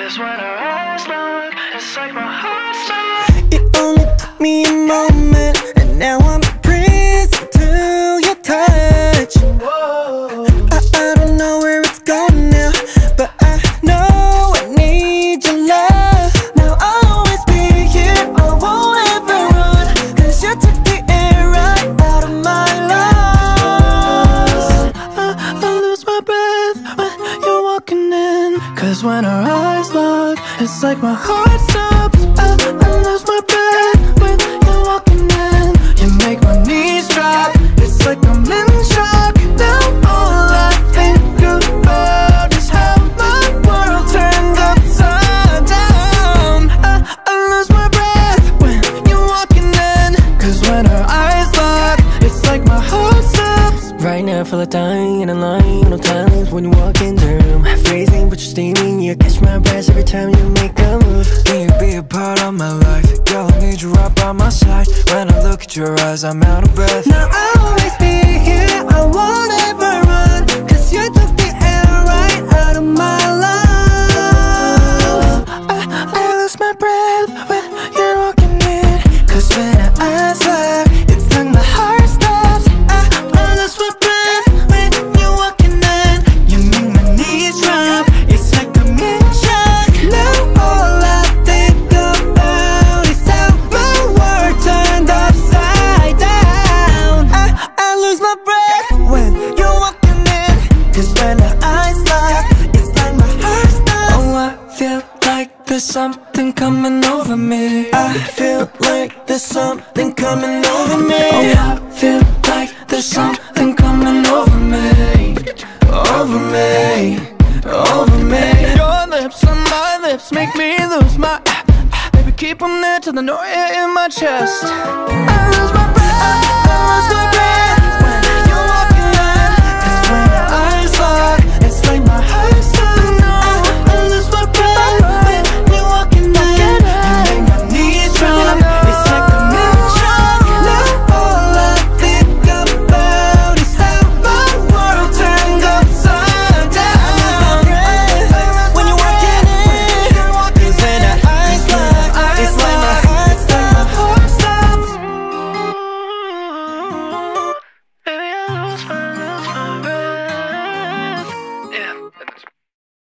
'Cause when our eyes lock, it's like my heart stops. It only took me a moment, and now I'm a prison to your touch. Whoa. I don't know where it's going now, but I know I need your love. Now I'll always be here, I won't ever run, 'cause you took the air right out of my lungs. I lose my breath when you're walking in, 'cause when our eyes lock, it's like my heart stops. I lose my breath when you're walking in. You make my knees drop, it's like I'm in shock. Now all I think about is how my world turned upside down. I lose my breath when you're walking in, 'cause when our eyes lock, it's like my heart stops. Right now I feel like dying in a line, no times when you walk in the room. Freezing but you're steaming, you catch my breath every time you make a move. Can you be a part of my life? Girl, I need you right by my side. When I look at your eyes, I'm out of breath. Now I'll always be here, I won't ever run, 'cause you took the air right out of my lungs. I lose my breath when you're walking in, 'cause when our eyes lock, it's like my heart stops. I lose my breath when you're walking in. You make my knees drop, it's like I'm in shock. Now all I think about is how my world turned upside down. I lose my breath when you're walking in, 'cause when our eyes lock, it's like my heart stops. Oh, I feel like there's something coming over me. I feel like there's something coming over me. Oh, I feel like there's something coming over me. Over me, over me. Your lips on my lips make me lose my baby, keep them there till the noise in my chest. I lose my breath, I lose